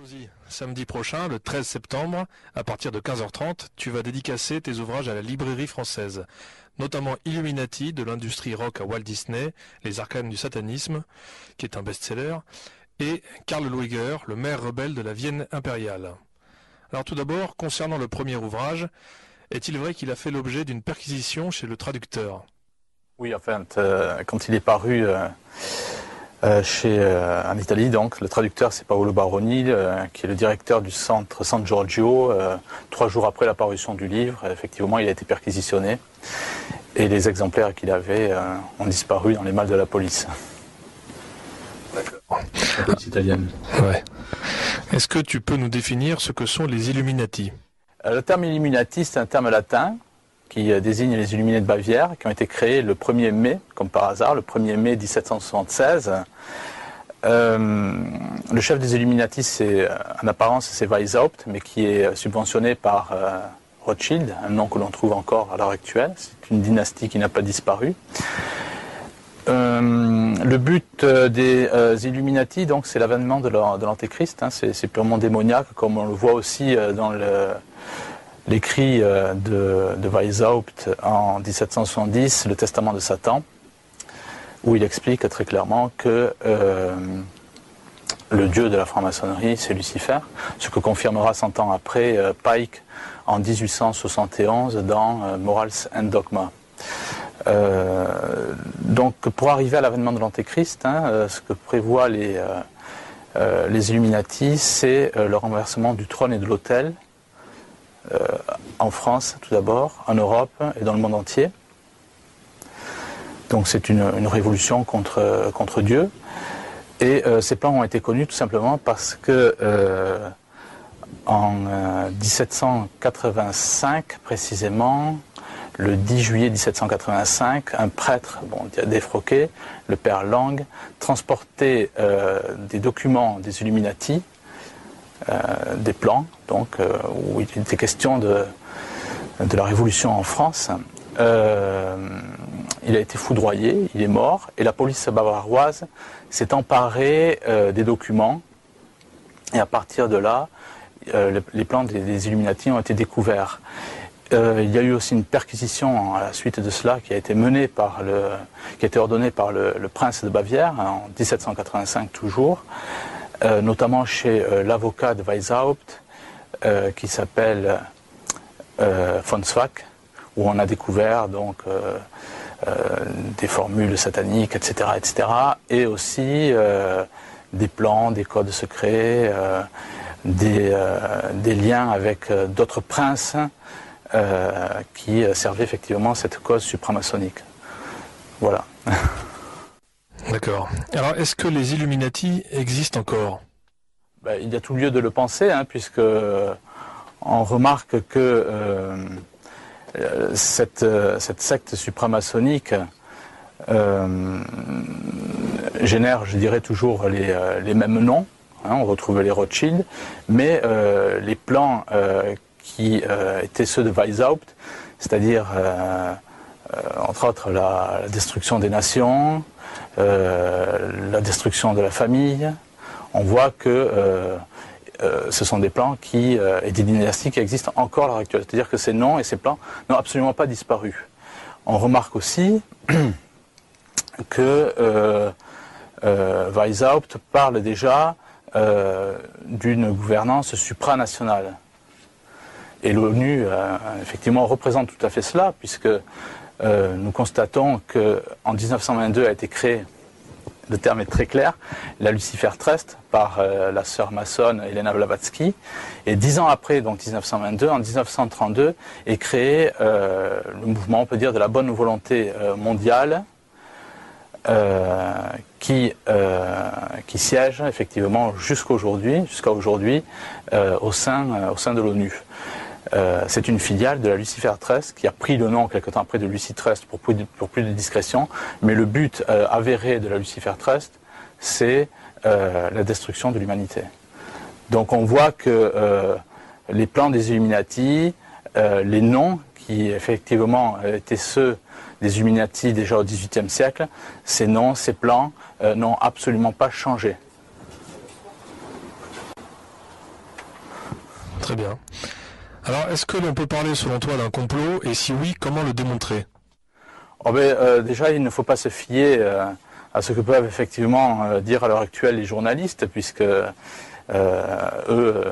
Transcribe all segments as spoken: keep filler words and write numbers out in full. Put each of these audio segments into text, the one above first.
Jalousie. Samedi prochain, le treize septembre, à partir de quinze heures trente, tu vas dédicacer tes ouvrages à la librairie française, notamment Illuminati de l'industrie rock à Walt Disney, Les arcanes du satanisme, qui est un best-seller, et Karl Lueger, le maire rebelle de la Vienne impériale. Alors tout d'abord, concernant le premier ouvrage, est-il vrai qu'il a fait l'objet d'une perquisition chez le traducteur? Oui, enfin, euh, quand il est paru euh, euh, chez, euh, en Italie, donc, le traducteur c'est Paolo Baroni, euh, qui est le directeur du centre San Giorgio. Euh, trois jours après la parution du livre, effectivement, il a été perquisitionné et les exemplaires qu'il avait euh, ont disparu dans les malles de la police. D'accord. La police italienne. Ouais. Est-ce que tu peux nous définir ce que sont les Illuminati? euh, Le terme Illuminati, c'est un terme latin qui désigne les Illuminés de Bavière, qui ont été créés le premier mai, comme par hasard, le premier mai mille sept cent soixante-seize. Euh, le chef des Illuminati, c'est, en apparence, c'est Weishaupt, mais qui est subventionné par euh, Rothschild, un nom que l'on trouve encore à l'heure actuelle. C'est une dynastie qui n'a pas disparu. Euh, le but des euh, Illuminati, donc, c'est l'avènement de l'Antéchrist. Hein, c'est, c'est purement démoniaque, comme on le voit aussi euh, dans le... l'écrit de, de Weishaupt en mille sept cent soixante-dix, le Testament de Satan, où il explique très clairement que euh, le dieu de la franc-maçonnerie, c'est Lucifer, ce que confirmera cent ans après euh, Pike en mille huit cent soixante et onze dans euh, Morals and Dogma. Euh, donc pour arriver à l'avènement de l'Antéchrist, hein, euh, ce que prévoient les, euh, euh, les Illuminati, c'est euh, le renversement du trône et de l'autel, Euh, en France tout d'abord, en Europe et dans le monde entier. Donc c'est une, une révolution contre, contre Dieu. Et euh, ces plans ont été connus tout simplement parce que euh, en euh, mille sept cent quatre-vingt-cinq précisément, le dix juillet mille sept cent quatre-vingt-cinq, un prêtre, bon, défroqué, le père Lang, transportait euh, des documents des Illuminati, Euh, des plans, donc, euh, où il était question de, de la Révolution en France. Euh, il a été foudroyé, il est mort, et la police bavaroise s'est emparée euh, des documents, et à partir de là, euh, les, les plans des, des Illuminati ont été découverts. Euh, il y a eu aussi une perquisition à la suite de cela qui a été menée par le, qui a été ordonnée par le, le prince de Bavière en mille sept cent quatre-vingt-cinq toujours. Euh, notamment chez euh, l'avocat de Weishaupt, euh, qui s'appelle euh, von Zwack, où on a découvert donc euh, euh, des formules sataniques, et cetera, et cetera, et aussi euh, des plans, des codes secrets, euh, des, euh, des liens avec euh, d'autres princes euh, qui servaient effectivement cette cause supramaçonnique. Voilà. D'accord. Alors, est-ce que les Illuminati existent encore? Ben, il y a tout lieu de le penser, hein, puisque euh, on remarque que euh, cette, cette secte supramaçonnique euh, génère, je dirais, toujours les, les mêmes noms. Hein, on retrouve les Rothschild, mais euh, les plans euh, qui euh, étaient ceux de Weishaupt, c'est-à-dire, euh, euh, entre autres, la, la destruction des nations, Euh, la destruction de la famille, on voit que euh, euh, ce sont des plans qui, euh, et des dynasties qui existent encore à l'heure actuelle. C'est-à-dire que ces noms et ces plans n'ont absolument pas disparu. On remarque aussi que euh, euh, Weishaupt parle déjà euh, d'une gouvernance supranationale. Et l'ONU, euh, effectivement, représente tout à fait cela, puisque Euh, nous constatons qu'en mille neuf cent vingt-deux a été créé, le terme est très clair, la Lucifer Trust par euh, la sœur maçonne Elena Blavatsky. Et dix ans après, donc mille neuf cent vingt-deux, en mille neuf cent trente-deux, est créé euh, le mouvement, on peut dire, de la bonne volonté euh, mondiale, euh, qui, euh, qui siège effectivement jusqu'aujourd'hui, jusqu'à aujourd'hui, euh, au sein, euh, au sein de l'ONU. Euh, c'est une filiale de la Lucifer Trust qui a pris le nom quelque temps après de Lucy Trust pour plus de, pour plus de discrétion, mais le but euh, avéré de la Lucifer Trust, c'est euh, la destruction de l'humanité. Donc on voit que euh, les plans des Illuminati, euh, les noms qui effectivement étaient ceux des Illuminati déjà au dix-huitième siècle, ces noms, ces plans euh, n'ont absolument pas changé. Très bien. Alors, est-ce que l'on peut parler, selon toi, d'un complot, et si oui, comment le démontrer? Oh ben, euh, déjà, il ne faut pas se fier euh, à ce que peuvent effectivement euh, dire à l'heure actuelle les journalistes, puisque euh, eux,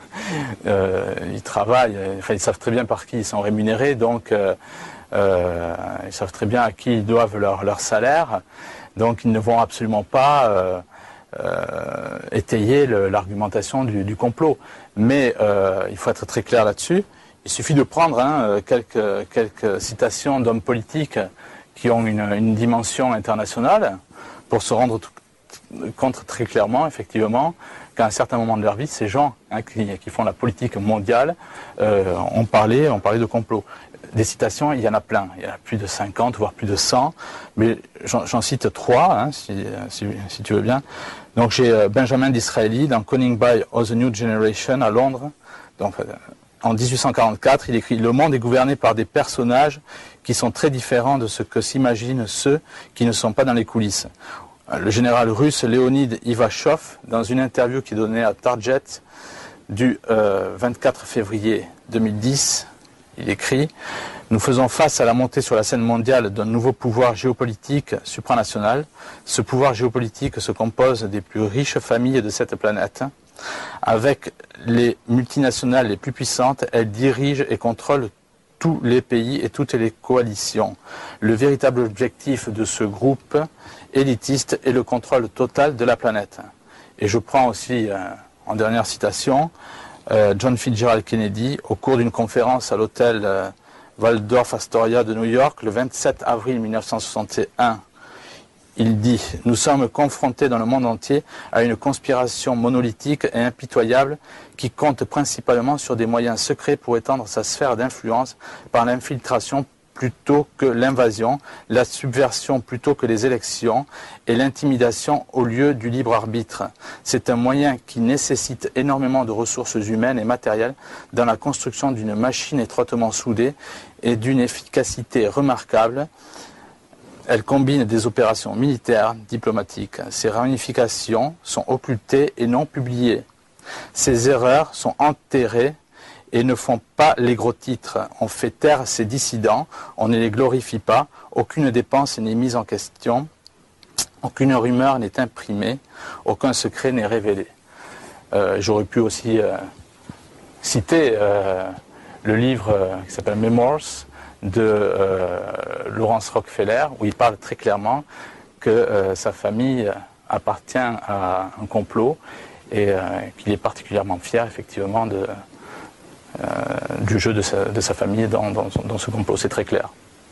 euh, ils travaillent, enfin, ils savent très bien par qui ils sont rémunérés, donc euh, euh, ils savent très bien à qui ils doivent leur, leur salaire, donc ils ne vont absolument pas euh, euh, étayer l'argumentation du, du complot. Mais euh, il faut être très clair là-dessus. Il suffit de prendre hein, quelques, quelques citations d'hommes politiques qui ont une, une dimension internationale pour se rendre compte très clairement, effectivement, qu'à un certain moment de leur vie, ces gens hein, qui, qui font la politique mondiale euh, ont parlé, ont parlé de complot. Des citations, il y en a plein. Il y en a plus de cinquante, voire plus de cent. Mais j'en cite trois, hein, si, si, si tu veux bien. Donc j'ai Benjamin Disraeli dans Cunning by of the New Generation à Londres. Donc, en dix-huit cent quarante-quatre, il écrit « Le monde est gouverné par des personnages qui sont très différents de ce que s'imaginent ceux qui ne sont pas dans les coulisses. » Le général russe Léonid Ivachov, dans une interview qui est donnée à Target du euh, vingt-quatre février deux mille dix, il écrit « Nous faisons face à la montée sur la scène mondiale d'un nouveau pouvoir géopolitique supranational. Ce pouvoir géopolitique se compose des plus riches familles de cette planète. Avec les multinationales les plus puissantes, elles dirigent et contrôlent tous les pays et toutes les coalitions. Le véritable objectif de ce groupe élitiste est le contrôle total de la planète. » Et je prends aussi, euh, en dernière citation, euh, John Fitzgerald Kennedy, au cours d'une conférence à l'hôtel euh, Waldorf Astoria de New York, le vingt-sept avril mille neuf cent soixante et un. Il dit « Nous sommes confrontés dans le monde entier à une conspiration monolithique et impitoyable qui compte principalement sur des moyens secrets pour étendre sa sphère d'influence par l'infiltration plutôt que l'invasion, la subversion plutôt que les élections et l'intimidation au lieu du libre arbitre. C'est un moyen qui nécessite énormément de ressources humaines et matérielles dans la construction d'une machine étroitement soudée et d'une efficacité remarquable. Elle combine des opérations militaires, diplomatiques. Ces ramifications sont occultées et non publiées. Ces erreurs sont enterrées et ne font pas les gros titres. On fait taire ces dissidents, on ne les glorifie pas, aucune dépense n'est mise en question, aucune rumeur n'est imprimée, aucun secret n'est révélé. Euh, J'aurais pu aussi euh, citer euh, le livre euh, qui s'appelle Memoirs de euh, Laurence Rockefeller, où il parle très clairement que euh, sa famille appartient à un complot et euh, qu'il est particulièrement fier effectivement de, euh, du jeu de sa, de sa famille dans, dans, dans ce complot, c'est très clair.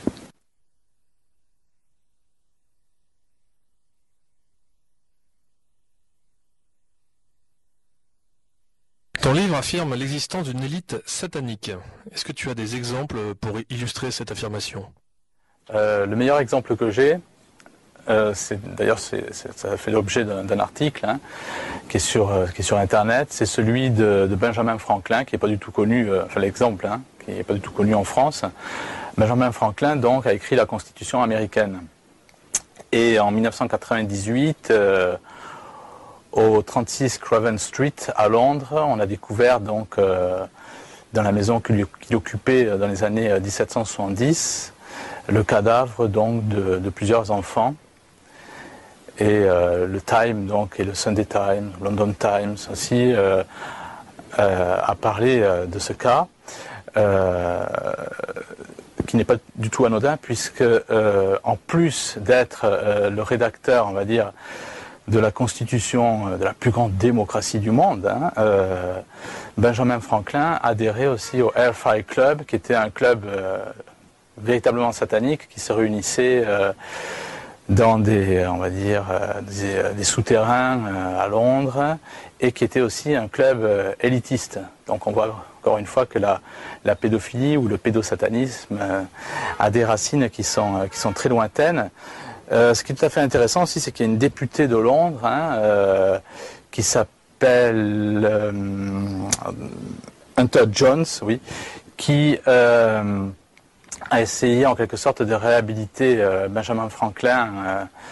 Ton livre affirme l'existence d'une élite satanique. Est-ce que tu as des exemples pour illustrer cette affirmation? euh, Le meilleur exemple que j'ai, euh, d'ailleurs ça fait l'objet d'un article hein, qui, est sur, euh, qui est sur Internet, c'est celui de, de Benjamin Franklin, qui n'est pas du tout connu, euh, enfin l'exemple, hein, qui n'est pas du tout connu en France. Benjamin Franklin donc a écrit la Constitution américaine. Et en mille neuf cent quatre-vingt-dix-huit, euh, au trente-six Craven Street à Londres, on a découvert donc euh, dans la maison qu'il qu'il occupait dans les années mille sept cent soixante-dix le cadavre donc de, de plusieurs enfants. Et euh, le Time donc et le Sunday Times, London Times aussi euh, euh, a parlé euh, de ce cas euh, qui n'est pas du tout anodin puisque euh, en plus d'être euh, le rédacteur, on va dire, de la constitution de la plus grande démocratie du monde, hein, euh, Benjamin Franklin adhérait aussi au Hellfire Club, qui était un club euh, véritablement satanique qui se réunissait euh, dans des, on va dire, euh, des, des souterrains euh, à Londres et qui était aussi un club euh, élitiste. Donc on voit encore une fois que la, la pédophilie ou le pédosatanisme euh, a des racines qui sont, euh, qui sont très lointaines. Euh, ce qui est tout à fait intéressant aussi, c'est qu'il y a une députée de Londres hein, euh, qui s'appelle euh, Hunter Jones, oui, qui euh, a essayé en quelque sorte de réhabiliter euh, Benjamin Franklin euh,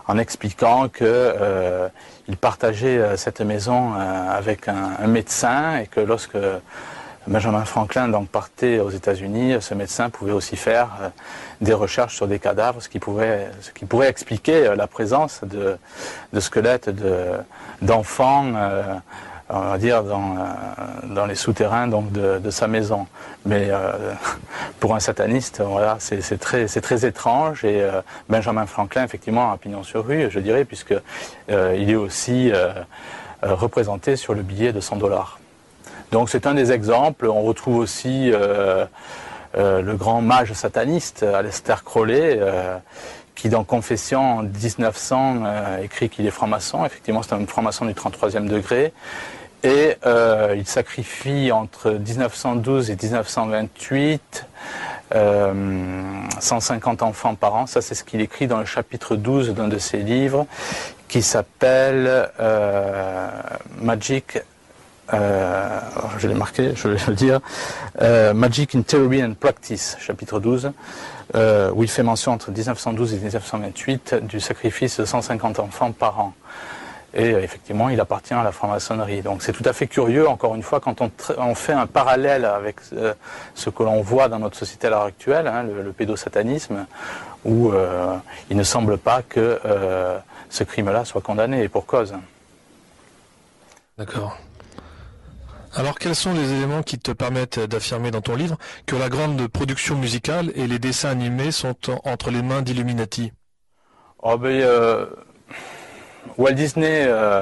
en expliquant qu'il euh, partageait cette maison euh, avec un, un médecin et que lorsque Benjamin Franklin donc, partait aux États-Unis, ce médecin pouvait aussi faire euh, des recherches sur des cadavres, ce qui pouvait, ce qui pourrait expliquer euh, la présence de, de squelettes d'enfants, de, euh, on va dire, dans, euh, dans les souterrains donc, de, de sa maison. Mais euh, pour un sataniste, voilà, c'est très, très étrange. Et euh, Benjamin Franklin, effectivement, a pignon sur rue, je dirais, puisque euh, il est aussi euh, représenté sur le billet de cent dollars. Donc c'est un des exemples. On retrouve aussi euh, euh, le grand mage sataniste, Aleister Crowley, euh, qui dans Confession en mille neuf cents euh, écrit qu'il est franc-maçon. Effectivement, c'est un franc-maçon du trente-troisième degré. Et euh, il sacrifie entre mille neuf cent douze et mille neuf cent vingt-huit euh, cent cinquante enfants par an. Ça, c'est ce qu'il écrit dans le chapitre douze d'un de ses livres qui s'appelle euh, Magic. Euh, je l'ai marqué, je vais le dire, euh, Magic in Theory and Practice, chapitre douze, euh, où il fait mention entre mille neuf cent douze et mille neuf cent vingt-huit du sacrifice de cent cinquante enfants par an. Et euh, effectivement, il appartient à la franc-maçonnerie. Donc c'est tout à fait curieux, encore une fois, quand on, on fait un parallèle avec euh, ce que l'on voit dans notre société à l'heure actuelle, hein, le, le pédosatanisme, où euh, il ne semble pas que euh, ce crime-là soit condamné, et pour cause. D'accord. Alors quels sont les éléments qui te permettent d'affirmer dans ton livre que la grande production musicale et les dessins animés sont en, entre les mains d'Illuminati? Oh ben, euh, Walt Disney euh,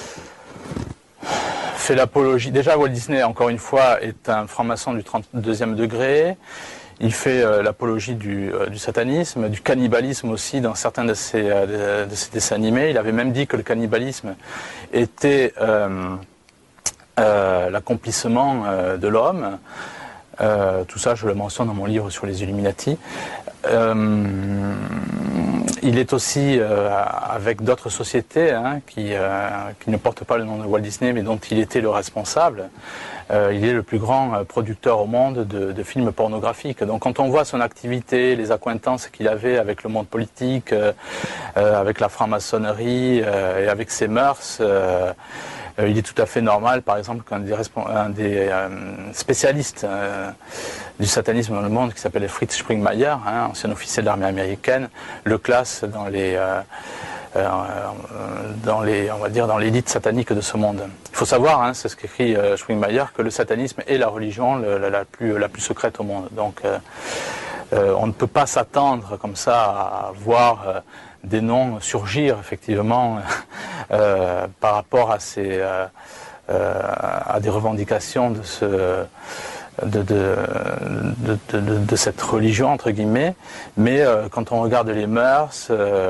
fait l'apologie. Déjà, Walt Disney, encore une fois, est un franc-maçon du trente-deuxième degré. Il fait euh, l'apologie du, euh, du satanisme, du cannibalisme aussi dans certains de ses, euh, de ses dessins animés. Il avait même dit que le cannibalisme était euh, Euh, l'accomplissement euh, de l'homme. Euh, tout ça, je le mentionne dans mon livre sur les Illuminati. Euh, il est aussi euh, avec d'autres sociétés hein, qui, euh, qui ne portent pas le nom de Walt Disney, mais dont il était le responsable. Euh, il est le plus grand producteur au monde de, de films pornographiques. Donc quand on voit son activité, les accointances qu'il avait avec le monde politique, euh, euh, avec la franc-maçonnerie euh, et avec ses mœurs, euh, Euh, il est tout à fait normal, par exemple, qu'un des, un des euh, spécialistes euh, du satanisme dans le monde, qui s'appelle Fritz Springmeier, hein, ancien officier de l'armée américaine, le classe dans les, euh, euh, dans les, on va dire, dans l'élite satanique de ce monde. Il faut savoir, hein, c'est ce qu'écrit euh, Springmeier, que le satanisme est la religion le, la, la, plus, la plus secrète au monde. Donc, euh, euh, on ne peut pas s'attendre comme ça à voir euh, des noms surgir effectivement euh, par rapport à, ces, euh, euh, à des revendications de, ce, de, de, de, de, de cette religion entre guillemets, mais euh, quand on regarde les mœurs,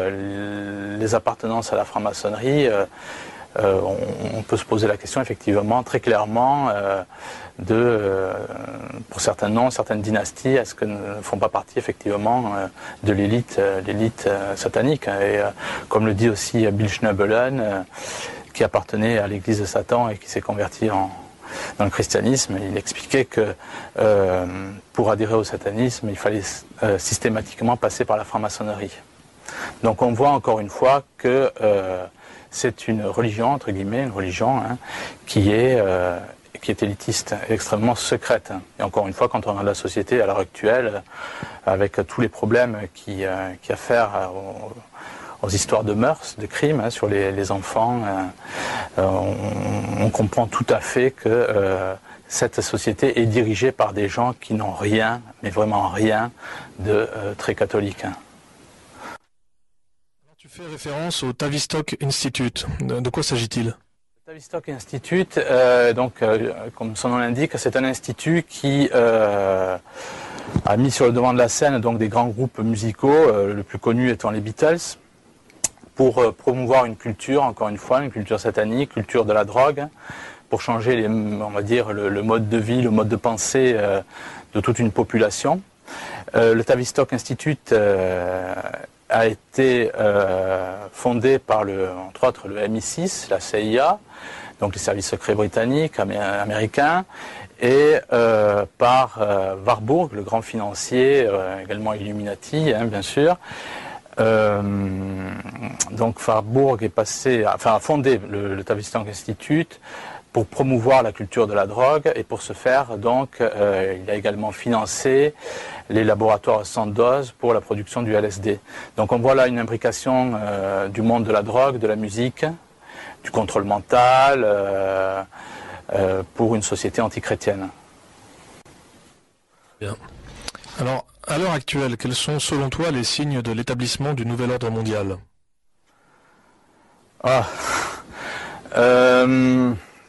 euh, les appartenances à la franc-maçonnerie, euh, euh, on, on peut se poser la question effectivement très clairement euh, de, euh, pour certains noms, certaines dynasties, est-ce qu'elles ne font pas partie effectivement euh, de l'élite euh, l'élite euh, satanique. Et euh, comme le dit aussi Bill Schnoebelen, euh, qui appartenait à l'église de Satan et qui s'est converti en, dans le christianisme, il expliquait que euh, pour adhérer au satanisme, il fallait euh, systématiquement passer par la franc-maçonnerie. Donc on voit encore une fois que euh, c'est une religion, entre guillemets, une religion hein, qui est... Euh, qui est élitiste, extrêmement secrète. Et encore une fois, quand on regarde la société à l'heure actuelle, avec tous les problèmes qui, euh, qui a affaire aux, aux histoires de mœurs, de crimes hein, sur les, les enfants, euh, on, on comprend tout à fait que euh, cette société est dirigée par des gens qui n'ont rien, mais vraiment rien, de euh, très catholique. Tu fais référence au Tavistock Institute. De, de quoi s'agit-il ? Le Tavistock Institute, euh, donc, euh, comme son nom l'indique, c'est un institut qui euh, a mis sur le devant de la scène donc, des grands groupes musicaux, euh, le plus connu étant les Beatles, pour euh, promouvoir une culture, encore une fois, une culture satanique, culture de la drogue, pour changer les, on va dire, le, le mode de vie, le mode de pensée euh, de toute une population. Euh, le Tavistock Institute euh, a été euh, fondé par, le, entre autres, le M I six, la C I A, donc les services secrets britanniques, amé américains, et euh, par euh, Warburg, le grand financier, euh, également Illuminati, hein, bien sûr, Euh, donc Warburg est passé, enfin, a fondé le, le Tavistock Institute pour promouvoir la culture de la drogue, et pour ce faire, donc, euh, il a également financé les laboratoires Sandoz pour la production du L S D. Donc on voit là une imbrication euh, du monde de la drogue, de la musique, du contrôle mental, euh, euh, pour une société antichrétienne. Bien. Alors, à l'heure actuelle, quels sont selon toi les signes de l'établissement du nouvel ordre mondial? Ah. Euh...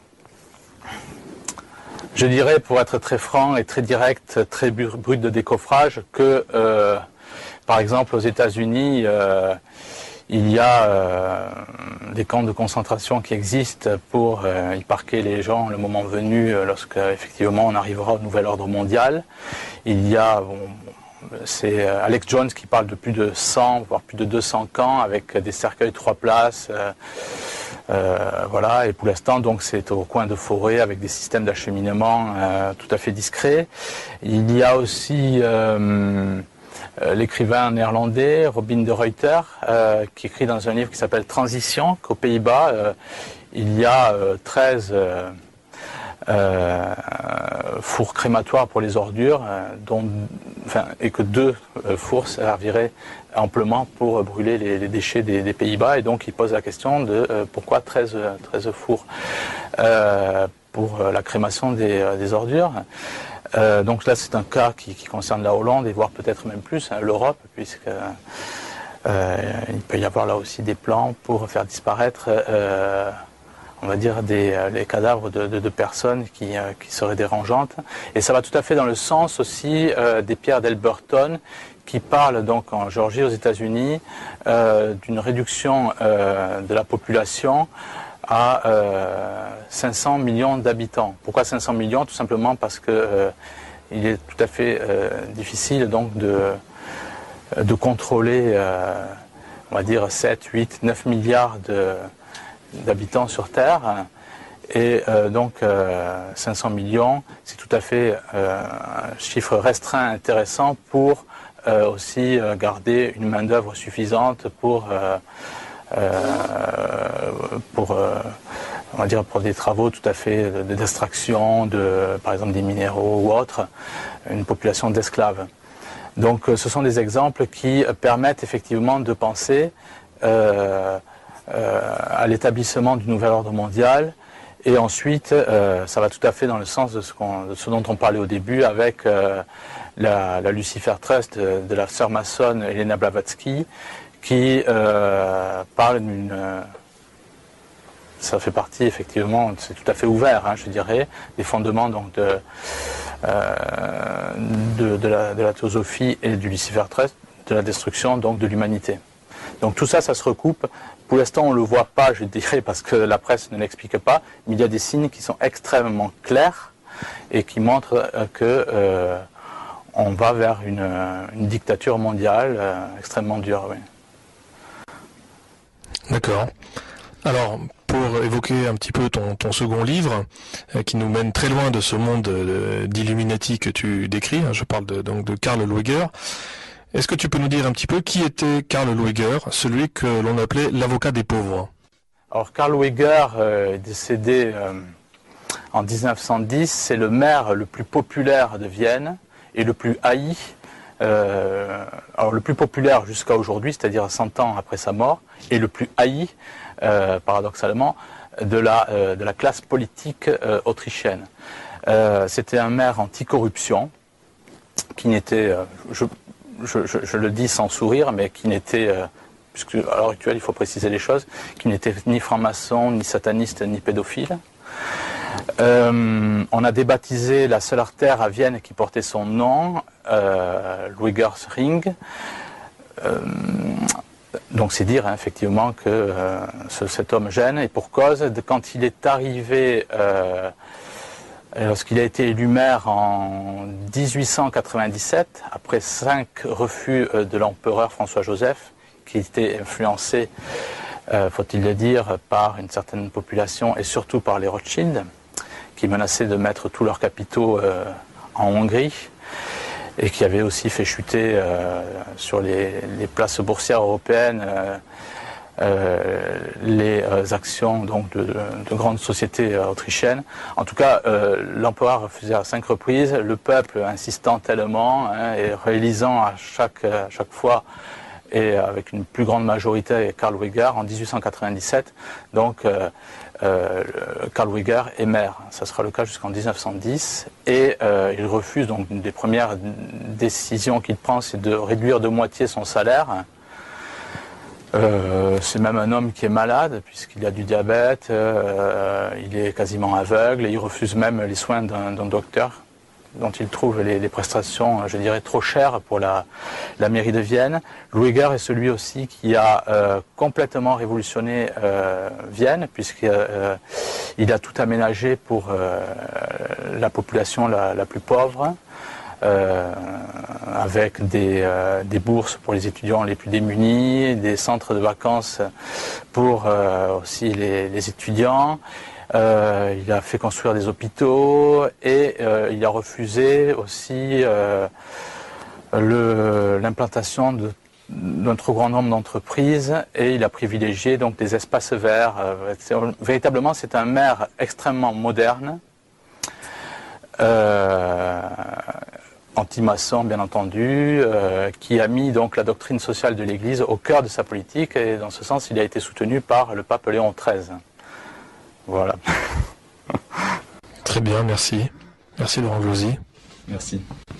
Je dirais, pour être très franc et très direct, très brut de décoffrage, que, euh, par exemple, aux États-Unis, euh, il y a euh, des camps de concentration qui existent pour euh, y parquer les gens le moment venu, euh, lorsque effectivement on arrivera au nouvel ordre mondial. Il y a, bon, c'est Alex Jones qui parle de plus de cent, voire plus de deux cents camps avec des cercueils trois places. Euh, Euh, voilà, et pour l'instant, donc, c'est au coin de forêt avec des systèmes d'acheminement euh, tout à fait discrets. Il y a aussi euh, euh, l'écrivain néerlandais Robin de Ruyter euh, qui écrit dans un livre qui s'appelle Transition, qu'aux Pays-Bas, euh, il y a euh, treize euh, euh, fours crématoires pour les ordures, euh, dont, enfin, et que deux euh, fours serviraient amplement pour brûler les, les déchets des, des Pays-Bas, et donc il pose la question de euh, pourquoi treize, treize fours euh, pour euh, la crémation des, euh, des ordures. Euh, donc là c'est un cas qui, qui concerne la Hollande, et voire peut-être même plus hein, l'Europe, puisque euh, il peut y avoir là aussi des plans pour faire disparaître euh, on va dire des les cadavres de, de, de personnes qui, euh, qui seraient dérangeantes. Et ça va tout à fait dans le sens aussi euh, des pierres d'Elberton, qui parle donc en Géorgie, aux États-Unis, euh, d'une réduction euh, de la population à euh, cinq cents millions d'habitants. Pourquoi cinq cents millions? Tout simplement parce que euh, il est tout à fait euh, difficile donc de, de contrôler, euh, on va dire sept, huit, neuf milliards de, d'habitants sur Terre. Et euh, donc euh, cinq cents millions, c'est tout à fait euh, un chiffre restreint intéressant pour Euh, aussi euh, garder une main-d'œuvre suffisante pour, euh, euh, pour, euh, on va dire pour des travaux tout à fait de, d'extraction, de, par exemple des minéraux ou autres, une population d'esclaves. Donc euh, ce sont des exemples qui permettent effectivement de penser euh, euh, à l'établissement du nouvel ordre mondial. Et ensuite, euh, ça va tout à fait dans le sens de ce, qu'on, de ce dont on parlait au début avec euh, la, la Lucifer Trust de, de la sœur maçonne Elena Blavatsky, qui euh, parle d'une... Euh, ça fait partie effectivement, c'est tout à fait ouvert, hein, je dirais, des fondements donc, de, euh, de, de, la, de la théosophie et du Lucifer Trust, de la destruction donc, de l'humanité. Donc tout ça, ça se recoupe. Pour l'instant, on ne le voit pas, je dirais, parce que la presse ne l'explique pas, mais il y a des signes qui sont extrêmement clairs et qui montrent euh, que euh, on va vers une, une dictature mondiale euh, extrêmement dure. Oui. D'accord. Alors, pour évoquer un petit peu ton, ton second livre, euh, qui nous mène très loin de ce monde euh, d'Illuminati que tu décris, hein, je parle de, donc de Carl Lueger. Est-ce que tu peux nous dire un petit peu qui était Carl Lueger, celui que l'on appelait l'avocat des pauvres? Alors Carl Lueger euh, est décédé euh, en dix-neuf cent dix, c'est le maire le plus populaire de Vienne et le plus haï, euh, alors le plus populaire jusqu'à aujourd'hui, c'est-à-dire cent ans après sa mort, et le plus haï, euh, paradoxalement, de la, euh, de la classe politique euh, autrichienne. Euh, c'était un maire anticorruption qui n'était... Euh, je, Je, je, je le dis sans sourire, mais qui n'était, euh, puisque à l'heure actuelle il faut préciser les choses, qui n'était ni franc-maçon, ni sataniste, ni pédophile. Euh, on a débaptisé la seule artère à Vienne qui portait son nom, euh, Luegers Ring. Euh, donc c'est dire hein, effectivement que euh, ce, cet homme gêne, et pour cause, de, quand il est arrivé... Euh, Lorsqu'il a été élu maire en dix-huit cent quatre-vingt-dix-sept, après cinq refus de l'empereur François-Joseph, qui était influencé, euh, faut-il le dire, par une certaine population et surtout par les Rothschild, qui menaçaient de mettre tous leurs capitaux euh, en Hongrie. et qui avait aussi fait chuter euh, sur les, les places boursières européennes euh, euh, les actions donc, de, de grandes sociétés autrichiennes. En tout cas, euh, l'empereur a refusé à cinq reprises, le peuple insistant tellement hein, et réalisant à chaque, à chaque fois et avec une plus grande majorité Karl Lueger en dix-huit cent quatre-vingt-dix-sept. Donc euh, euh, Karl Lueger est maire. Ça sera le cas jusqu'en mille neuf cent dix. Et euh, il refuse, donc une des premières décisions qu'il prend, c'est de réduire de moitié son salaire. Euh, c'est même un homme qui est malade puisqu'il a du diabète, euh, il est quasiment aveugle et il refuse même les soins d'un d'un docteur dont il trouve les, les prestations, je dirais, trop chères pour la, la mairie de Vienne. Lueger est celui aussi qui a euh, complètement révolutionné euh, Vienne, puisqu'il euh, a tout aménagé pour euh, la population la, la plus pauvre, euh, avec des, euh, des bourses pour les étudiants les plus démunis, des centres de vacances pour euh, aussi les, les étudiants. Euh, il a fait construire des hôpitaux et euh, il a refusé aussi euh, l'implantation d'un trop grand nombre d'entreprises et il a privilégié donc des espaces verts. Euh, véritablement, c'est un maire extrêmement moderne, euh, anti-maçon bien entendu, euh, qui a mis donc la doctrine sociale de l'Église au cœur de sa politique et dans ce sens, il a été soutenu par le pape Léon treize. Voilà. Très bien, merci. Merci Laurent Glosy. Merci.